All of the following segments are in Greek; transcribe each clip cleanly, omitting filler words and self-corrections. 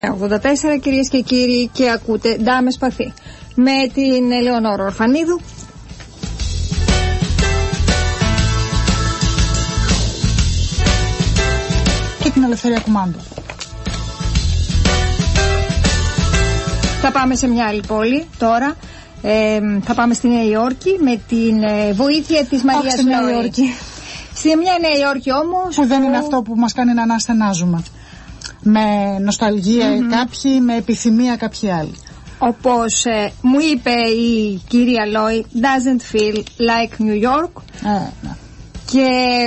84, κυρίες και κύριοι, και ακούτε Ντάμε Σπαθή με την Ελεονόρα Ορφανίδου. Και την Ελευθερία Κουμάντου. Θα πάμε σε μια άλλη πόλη τώρα. Θα πάμε στη Νέα Υόρκη με την βοήθεια της Μαρίας στη Νέα Υόρκη. Στη μια Νέα Υόρκη όμως που δεν είναι αυτό που μας κάνει να αναστενάζουμε. Με νοσταλγία κάποιοι, με επιθυμία κάποιοι άλλοι. Όπως μου είπε η κυρία Λόι, doesn't feel like New York. Ναι. Και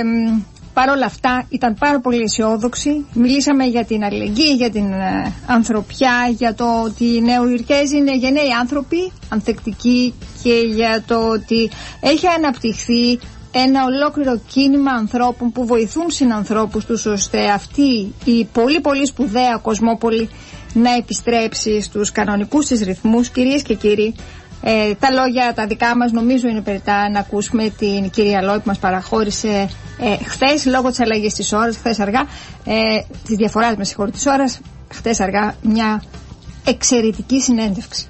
παρόλα αυτά ήταν πάρα πολύ αισιόδοξη. Μιλήσαμε για την αλληλεγγύη, για την ανθρωπιά, για το ότι οι Νεοϊορκέζοι είναι γενναίοι άνθρωποι, ανθεκτικοί, και για το ότι έχει αναπτυχθεί ένα ολόκληρο κίνημα ανθρώπων που βοηθούν συνανθρώπους τους, ώστε αυτή η πολύ πολύ σπουδαία κοσμόπολη να επιστρέψει στους κανονικούς της ρυθμούς. Κυρίες και κύριοι, τα λόγια τα δικά μας νομίζω είναι περιττά να ακούσουμε την κυρία Λόι που μας παραχώρησε χθες, λόγω της αλλαγής της ώρας, χθες αργά, της διαφοράς της ώρας, χθες αργά, μια εξαιρετική συνέντευξη.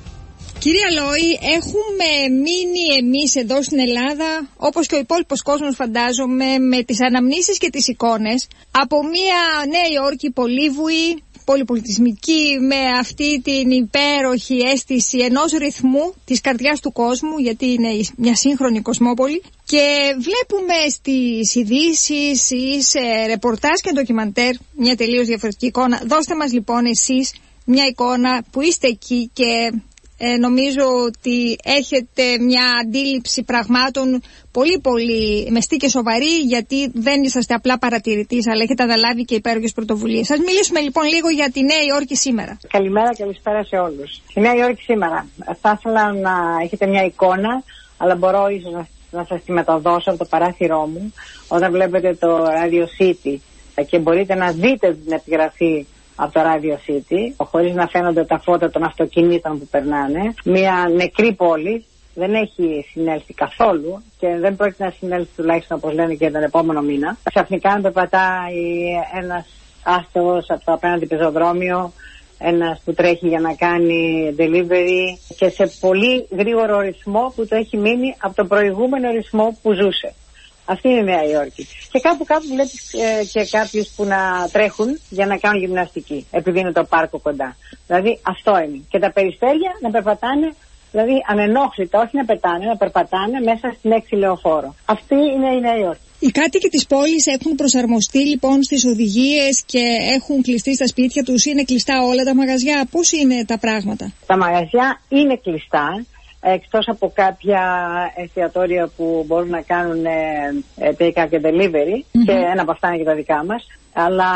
Κυρία Λόι, έχουμε μείνει εμείς εδώ στην Ελλάδα, όπως και ο υπόλοιπος κόσμος φαντάζομαι, με τις αναμνήσεις και τις εικόνες από μια Νέα Υόρκη πολύβουη, πολυπολιτισμική, με αυτή την υπέροχη αίσθηση ενός ρυθμού της καρδιάς του κόσμου, γιατί είναι μια σύγχρονη κοσμόπολη, και βλέπουμε στις ειδήσεις ή σε ρεπορτάζ και ντοκιμαντέρ μια τελείως διαφορετική εικόνα. Δώστε μας λοιπόν εσείς μια εικόνα που είστε εκεί και νομίζω ότι έχετε μια αντίληψη πραγμάτων πολύ πολύ μεστή και σοβαρή, γιατί δεν είσαστε απλά παρατηρητής, αλλά έχετε αναλάβει και υπέροχες πρωτοβουλίες. Σας μιλήσουμε λοιπόν λίγο για τη Νέα Υόρκη σήμερα. Καλημέρα, καλησπέρα σε όλους. Στη Νέα Υόρκη σήμερα θα ήθελα να έχετε μια εικόνα, αλλά μπορώ ίσως να σας τη μεταδώσω από το παράθυρό μου, όταν βλέπετε το Radio City και μπορείτε να δείτε την επιγραφή από το Radio City, χωρίς να φαίνονται τα φώτα των αυτοκινήτων που περνάνε. Μια νεκρή πόλη, δεν έχει συνέλθει καθόλου και δεν πρόκειται να συνέλθει, τουλάχιστον όπως λένε, και τον επόμενο μήνα. Ξαφνικά να περπατάει ένας άστεγος από το απέναντι πεζοδρόμιο, ένας που τρέχει για να κάνει delivery, και σε πολύ γρήγορο ρυθμό που το έχει μείνει από τον προηγούμενο ρυθμό που ζούσε. Αυτή είναι η Νέα Υόρκη. Και κάπου βλέπεις και κάποιους που να τρέχουν για να κάνουν γυμναστική, επειδή είναι το πάρκο κοντά. Δηλαδή αυτό είναι. Και τα περιστέρια να περπατάνε, δηλαδή ανενόχλητα, όχι να πετάνε, να περπατάνε μέσα στην 6 λεωφόρο. Αυτή είναι η Νέα Υόρκη. Οι κάτοικοι της πόλης έχουν προσαρμοστεί λοιπόν στις οδηγίες και έχουν κλειστεί στα σπίτια τους? Είναι κλειστά όλα τα μαγαζιά? Πώς είναι τα πράγματα? Τα μαγαζιά είναι κλειστά, εκτός από κάποια εστιατόρια που μπορούν να κάνουν take-out και delivery, και ένα από αυτά είναι και τα δικά μας, αλλά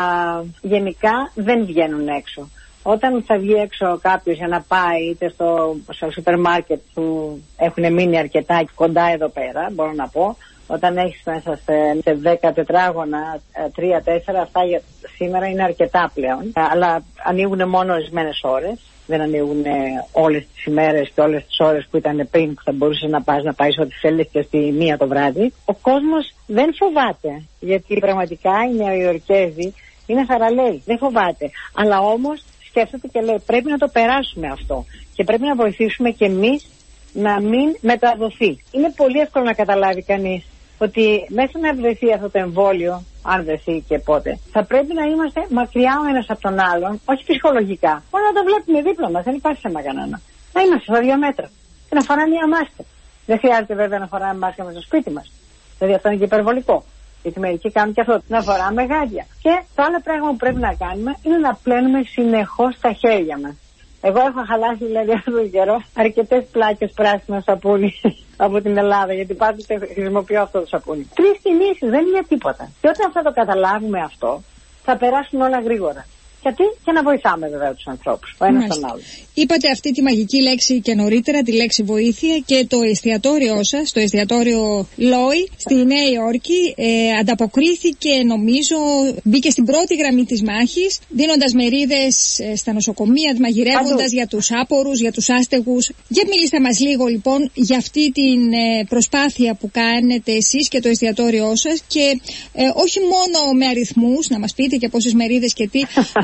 γενικά δεν βγαίνουν έξω. Όταν θα βγει έξω κάποιος για να πάει είτε στο σούπερ μάρκετ που έχουν μείνει αρκετά κοντά εδώ πέρα, μπορώ να πω, όταν έχεις μέσα σε 10 τετράγωνα, 3-4, αυτά σήμερα είναι αρκετά πλέον, αλλά ανοίγουν μόνο ορισμένες ώρες. Δεν ανοίγουν όλες τις ημέρες και όλες τις ώρες που ήταν πριν, που θα μπορούσες να πας ό,τι θέλεις και στη 1 το βράδυ. Ο κόσμος δεν φοβάται, γιατί πραγματικά οι Νεοϊορκέζοι είναι θαραλέοι, δεν φοβάται. Αλλά όμως σκέφτεται και λέει, πρέπει να το περάσουμε αυτό και πρέπει να βοηθήσουμε και εμείς να μην μεταδοθεί. Είναι πολύ εύκολο να καταλάβει κανείς ότι μέχρι να βρεθεί αυτό το εμβόλιο, αν βρεθεί και πότε, θα πρέπει να είμαστε μακριά ο ένας από τον άλλον, όχι ψυχολογικά. Μόνο να το βλέπουμε δίπλα μας, δεν υπάρχει θέμα κανένα. Να είμαστε στα 2 μέτρα και να φοράμε μια μάσκα. Δεν χρειάζεται βέβαια να φοράμε μάσκα μέσα στο σπίτι μας. Δηλαδή αυτό είναι και υπερβολικό. Γιατί μερικοί κάνουν και αυτό. Να φοράμε γάντια. Και το άλλο πράγμα που πρέπει να κάνουμε είναι να πλένουμε συνεχώς τα χέρια μας. Εγώ έχω χαλάσει δηλαδή αυτόν τον καιρό αρκετές πλάκες πράσινο σαπούνι από την Ελλάδα, γιατί πάντοτε χρησιμοποιώ αυτό το σαπούνι. 3 κινήσεις, δεν είναι τίποτα. Και όταν θα το καταλάβουμε αυτό, θα περάσουν όλα γρήγορα. Γιατί και να βοηθάμε βέβαια τους ανθρώπους, ο ένας τον άλλο. Είπατε αυτή τη μαγική λέξη και νωρίτερα, τη λέξη βοήθεια, και το εστιατόριό σας, το εστιατόριο Λόι στη Νέα Υόρκη, ανταποκρίθηκε, νομίζω, μπήκε στην πρώτη γραμμή της μάχης, δίνοντας μερίδες στα νοσοκομεία, μαγειρεύοντας για τους άπορους, για τους άστεγους. Για μιλήστε μας λίγο λοιπόν για αυτή την προσπάθεια που κάνετε εσείς και το εστιατόριό σας, και όχι μόνο με αριθμούς, να μας πείτε και πόσες μερίδες και τι,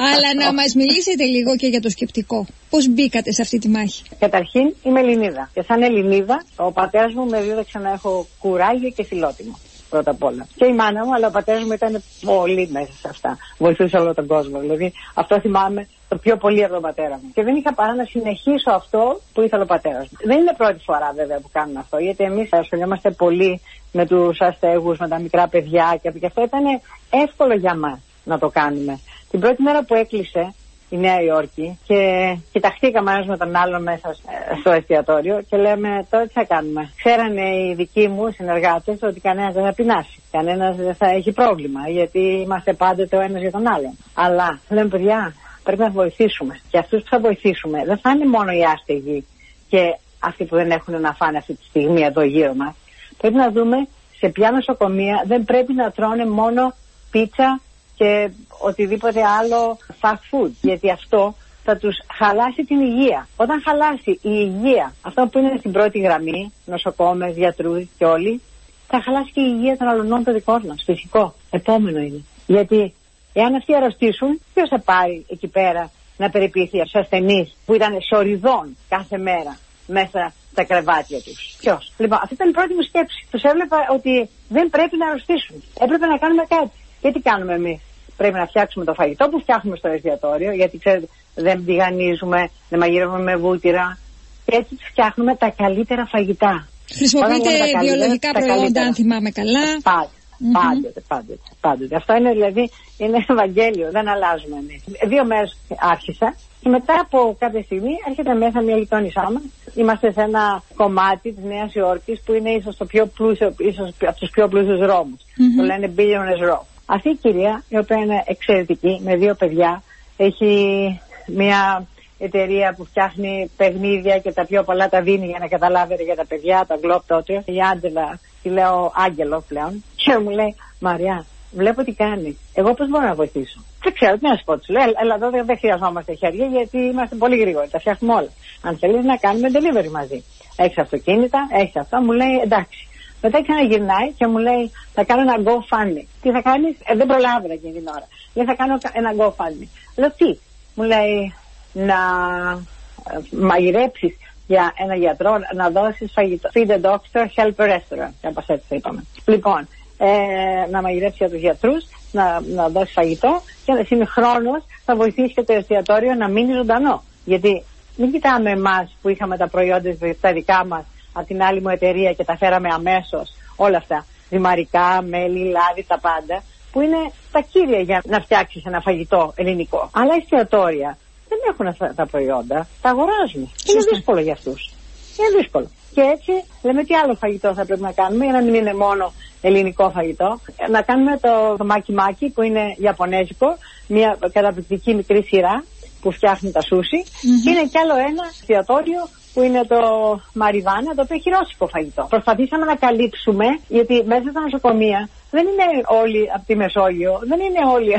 Αλλά να μας μιλήσετε λίγο και για το σκεπτικό. Πώς μπήκατε σε αυτή τη μάχη? Καταρχήν είμαι Ελληνίδα. Και σαν Ελληνίδα, ο πατέρας μου με δίδαξε να έχω κουράγιο και φιλότιμο. Πρώτα απ' όλα. Και η μάνα μου, αλλά ο πατέρας μου ήταν πολύ μέσα σε αυτά. Βοηθούσε όλο τον κόσμο. Δηλαδή, αυτό θυμάμαι το πιο πολύ από τον πατέρα μου. Και δεν είχα παρά να συνεχίσω αυτό που ήθελε ο πατέρας μου. Δεν είναι πρώτη φορά βέβαια που κάνουμε αυτό, γιατί εμείς ασχολιόμαστε πολύ με τους αστέγους, με τα μικρά παιδιά και αυτό ήταν εύκολο για μας να το κάνουμε. Την πρώτη μέρα που έκλεισε η Νέα Υόρκη και κοιταχτήκαμε ένας με τον άλλον μέσα στο εστιατόριο και λέμε τώρα τι θα κάνουμε. Ξέρανε οι δικοί μου συνεργάτες ότι κανένας δεν θα πεινάσει, κανένας δεν θα έχει πρόβλημα, γιατί είμαστε πάντοτε ο ένας για τον άλλον. Αλλά λέμε παιδιά, πρέπει να βοηθήσουμε. Και αυτούς που θα βοηθήσουμε δεν θα είναι μόνο οι άστεγοι και αυτοί που δεν έχουν να φάνε αυτή τη στιγμή εδώ γύρω μας. Πρέπει να δούμε σε ποια νοσοκομεία δεν πρέπει να τρώνε μόνο πίτσα και οτιδήποτε άλλο fast food, γιατί αυτό θα τους χαλάσει την υγεία. Όταν χαλάσει η υγεία, αυτό που είναι στην πρώτη γραμμή, νοσοκόμες, γιατρούς και όλοι, θα χαλάσει και η υγεία των αλλωνών των δικών μας, φυσικό. Επόμενο είναι. Γιατί εάν αυτοί αρρωστήσουν, ποιος θα πάει εκεί πέρα να περιποιηθεί στους ασθενείς που ήταν σοριδών κάθε μέρα μέσα στα κρεβάτια τους? Ποιος? Λοιπόν, αυτή ήταν η πρώτη μου σκέψη. Τους έβλεπα ότι δεν πρέπει να αρρωστήσουν. Έπρεπε να κάνουμε κάτι. Και τι κάνουμε εμείς? Πρέπει να φτιάξουμε το φαγητό που φτιάχνουμε στο εστιατόριο, γιατί ξέρετε δεν τηγανίζουμε, δεν μαγειρεύουμε με βούτυρα. Και έτσι φτιάχνουμε τα καλύτερα φαγητά. Χρησιμοποιείτε βιολογικά προϊόντα, αν θυμάμαι καλά. Πάντοτε. Αυτό είναι δηλαδή είναι Ευαγγέλιο, δεν αλλάζουμε εμείς. 2 μέρες άρχισα και μετά από κάποια στιγμή έρχεται μέσα μια γειτόνισά μας. Είμαστε σε ένα κομμάτι της Νέας Υόρκης που είναι ίσως το πιο πλούσιο, ίσως από τους πιο πλούσιους δρόμους. Το λένε Billionaires Row. Αυτή η κυρία, η οποία είναι εξαιρετική, με 2 παιδιά, έχει μια εταιρεία που φτιάχνει παιχνίδια και τα πιο πολλά τα δίνει για να καταλάβετε για τα παιδιά, τα Globetrotters. Η Άντζελα, τη λέω Άγγελο πλέον, και μου λέει Μαριά, βλέπω τι κάνει. Εγώ πώς μπορώ να βοηθήσω? Δεν ξέρω τι να σου πω. Του λέω, έλα εδώ δεν χρειαζόμαστε χέρια γιατί είμαστε πολύ γρήγοροι. Τα φτιάχνουμε όλα. Αν θέλεις να κάνουμε delivery μαζί. Έχεις αυτοκίνητα, έχεις αυτό. Μου λέει εντάξει. Μετά ξαναγυρνάει και μου λέει θα κάνω ένα GoFundMe. Τι θα κάνεις? Δεν προλάβαινα εκείνη την ώρα. Λέει θα κάνω ένα GoFundMe. Λέω τι? Μου λέει να μαγειρέψεις για ένα γιατρό, να δώσεις φαγητό. Feed the doctor, help a restaurant. Κάπως έτσι θα είπαμε. Λοιπόν, να μαγειρέψεις για τους γιατρούς, να δώσεις φαγητό και συγχρόνως θα βοηθήσει και το εστιατόριο να μείνει ζωντανό. Γιατί μην κοιτάμε εμάς που είχαμε τα προϊόντα τα δικά μας από την άλλη μου εταιρεία και τα φέραμε αμέσως όλα αυτά. Ζυμαρικά, μέλι, λάδι, τα πάντα, που είναι τα κύρια για να φτιάξεις ένα φαγητό ελληνικό. Αλλά εστιατόρια δεν έχουν αυτά τα προϊόντα, τα αγοράζουν. Είναι δύσκολο για αυτούς. Είναι δύσκολο. Και έτσι λέμε τι άλλο φαγητό θα πρέπει να κάνουμε για να μην είναι μόνο ελληνικό φαγητό. Να κάνουμε το μάκι-μάκι που είναι ιαπωνέζικο, μια καταπληκτική μικρή σειρά που φτιάχνει τα σούσι. Και είναι κι άλλο ένα εστιατόριο που είναι το Μαριβάνα, το οποίο έχει ρώσικο φαγητό. Προσπαθήσαμε να καλύψουμε, γιατί μέσα στα νοσοκομεία δεν είναι όλοι από τη Μεσόγειο, δεν είναι όλοι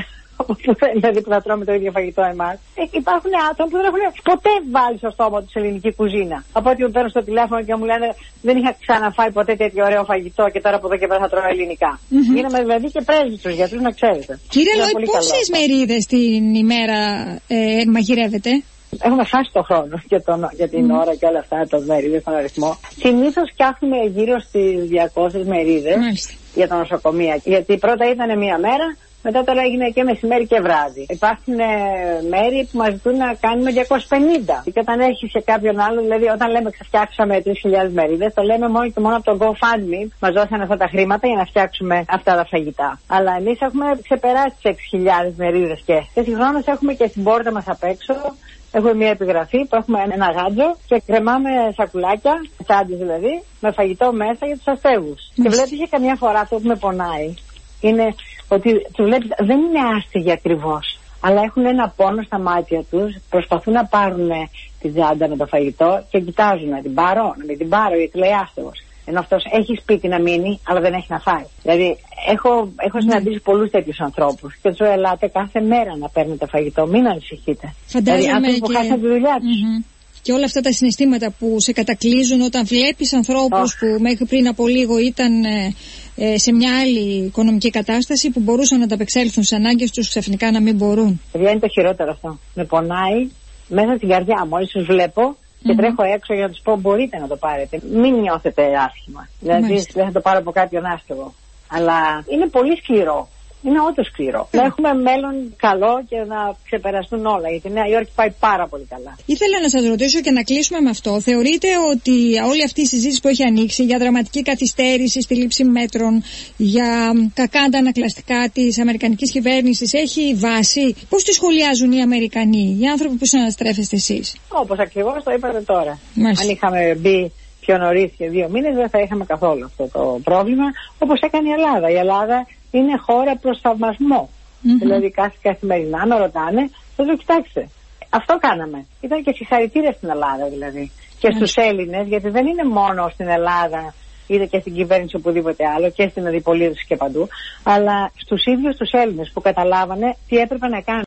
δηλαδή που θα τρώμε το ίδιο φαγητό εμάς. Υπάρχουν άτομα που δεν έχουν ποτέ βάλει στο στόμα τους ελληνική κουζίνα. Από ό,τι μου παίρνουν στο τηλέφωνο και μου λένε δεν είχα ξαναφάει ποτέ τέτοιο ωραίο φαγητό και τώρα από εδώ και πέρα θα τρώω ελληνικά. Γίναμε δηλαδή και πρέσβεις στους γιατρούς, να ξέρετε. Κύριε Λόι, πόσες μερίδες την ημέρα μαγειρεύετε? Έχουμε χάσει το χρόνο για την ώρα και όλα αυτά, το μερίδες, τον αριθμό. Συνήθως φτιάχνουμε γύρω στις 200 μερίδες για τα νοσοκομεία. Γιατί πρώτα ήταν μία μέρα, μετά τώρα έγινε και μεσημέρι και βράδυ. Υπάρχουν μέρη που μας ζητούν να κάνουμε 250. Και όταν έχει σε κάποιον άλλο, δηλαδή όταν λέμε φτιάξαμε 3.000 μερίδες, το λέμε μόνο και μόνο από το GoFundMe. Μας δώσανε αυτά τα χρήματα για να φτιάξουμε αυτά τα φαγητά. Αλλά εμείς έχουμε ξεπεράσει τις 6.000 μερίδες και συγχρόνως έχουμε και στην πόρτα μας απ' έξω. Έχουμε μια επιγραφή που έχουμε ένα γάντζο και κρεμάμε σακουλάκια, τσάντες δηλαδή, με φαγητό μέσα για τους αστέγους. Και βλέπεις και καμιά φορά αυτό που με πονάει είναι ότι τους βλέπεις δεν είναι άστεγοι ακριβώς, αλλά έχουν ένα πόνο στα μάτια τους, προσπαθούν να πάρουν τη τσάντα με το φαγητό και κοιτάζουν να την πάρω, να μην την πάρω γιατί λέει άστεγος. Ενώ αυτός έχει σπίτι να μείνει, αλλά δεν έχει να φάει. Δηλαδή, έχω συναντήσει πολλούς τέτοιους ανθρώπους και τους λέω: ελάτε κάθε μέρα να παίρνετε φαγητό, μην ανησυχείτε. Φαντάζομαι δηλαδή, άνθρωποι που χάσαν τη δουλειά τους. Και όλα αυτά τα συναισθήματα που σε κατακλείζουν όταν βλέπεις ανθρώπους που μέχρι πριν από λίγο ήταν σε μια άλλη οικονομική κατάσταση που μπορούσαν να ανταπεξέλθουν στις ανάγκες τους, ξαφνικά να μην μπορούν. Παιδιά, είναι το χειρότερο αυτό. Με πονάει μέσα στην καρδιά. Μόλις τους βλέπω και τρέχω έξω για να τους πω: μπορείτε να το πάρετε. Μην νιώθετε άσχημα. Δηλαδή, δεν θα το πάρω από κάποιον άστεγο. Αλλά είναι πολύ σκληρό. Είναι όντως σκληρό. Να έχουμε μέλλον καλό και να ξεπεραστούν όλα. Γιατί η Νέα Υόρκη πάει πάρα πολύ καλά. Ήθελα να σας ρωτήσω και να κλείσουμε με αυτό. Θεωρείτε ότι όλη αυτή η συζήτηση που έχει ανοίξει για δραματική καθυστέρηση στη λήψη μέτρων, για κακά αντανακλαστικά της αμερικανικής κυβέρνησης έχει βάση? Πώς τη σχολιάζουν οι Αμερικανοί, οι άνθρωποι που συναναστρέφεστε εσείς? Όπως ακριβώς το είπατε τώρα. Μάλιστα. Αν είχαμε μπει πιο νωρίς και 2 μήνες, δεν θα είχαμε καθόλου αυτό το πρόβλημα, όπως έκανε η Ελλάδα. Η Ελλάδα είναι χώρα προς θαυμασμό. Δηλαδή, καθημερινά με ρωτάνε, θα το κοιτάξτε. Αυτό κάναμε. Ήταν και συγχαρητήρια στην Ελλάδα, δηλαδή. Και στους Έλληνες, γιατί δεν είναι μόνο στην Ελλάδα, είτε και στην κυβέρνηση οπουδήποτε άλλο, και στην αντιπολίτευση και παντού, αλλά στους ίδιους τους Έλληνες που καταλάβανε τι έπρεπε να κάνουν.